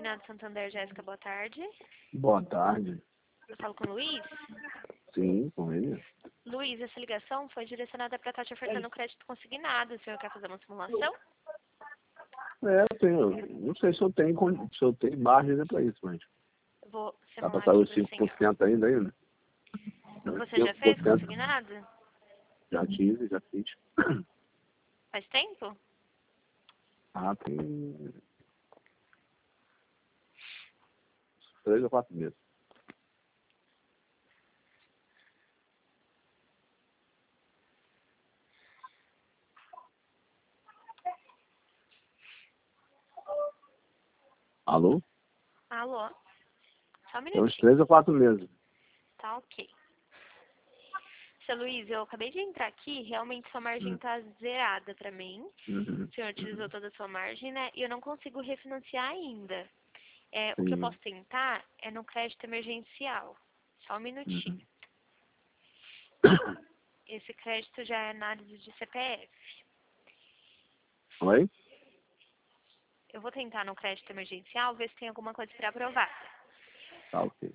Terminado Santander, Jéssica, boa tarde. Boa tarde. Eu falo com o Luiz. Sim, com ele. Luiz, essa ligação foi direcionada para estar te ofertando crédito consignado. O senhor quer fazer uma simulação? Eu tenho. Não sei se eu tenho, se eu tenho margem para isso, mas. Eu vou Dá simular para sair aqui os para o senhor. 5% ainda aí, né? Você já fez consignado? Já tive, já fiz. Faz tempo? Tem 3 ou 4 meses. Alô? Alô? Só um Tem uns minutinho. 3 ou 4 meses. Tá ok. Seu Luiz, eu acabei de entrar aqui, realmente sua margem tá zerada para mim. O senhor utilizou toda a sua margem, né? E eu não consigo refinanciar ainda. O que eu posso tentar é no crédito emergencial. Só um minutinho. Esse crédito já é análise de CPF. Oi? Eu vou tentar no crédito emergencial ver se tem alguma coisa para aprovar. Tá ok.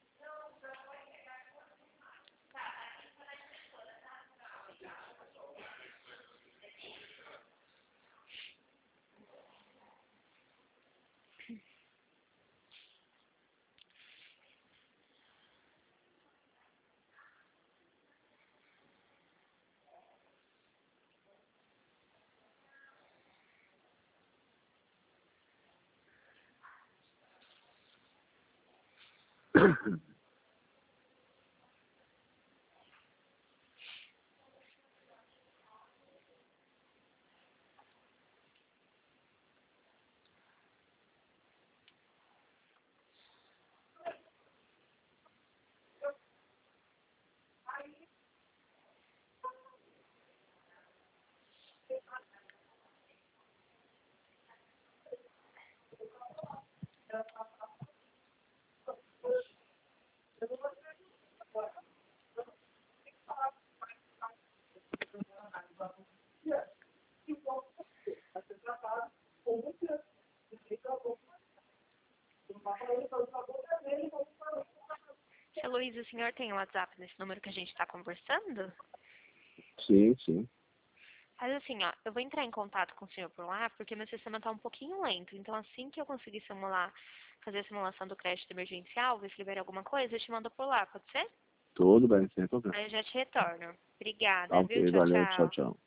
Seu Luiz, o senhor tem o WhatsApp nesse número que a gente está conversando? Sim, sim. Mas assim, ó, eu vou entrar em contato com o senhor por lá, porque meu sistema está um pouquinho lento. Então, assim que eu conseguir simular, fazer a simulação do crédito emergencial, ver se libera alguma coisa, eu te mando por lá, pode ser? Tudo bem, sem problema. Aí eu já te retorno. Obrigada, Tá viu? ok, Tchau, valeu, tchau, tchau. tchau.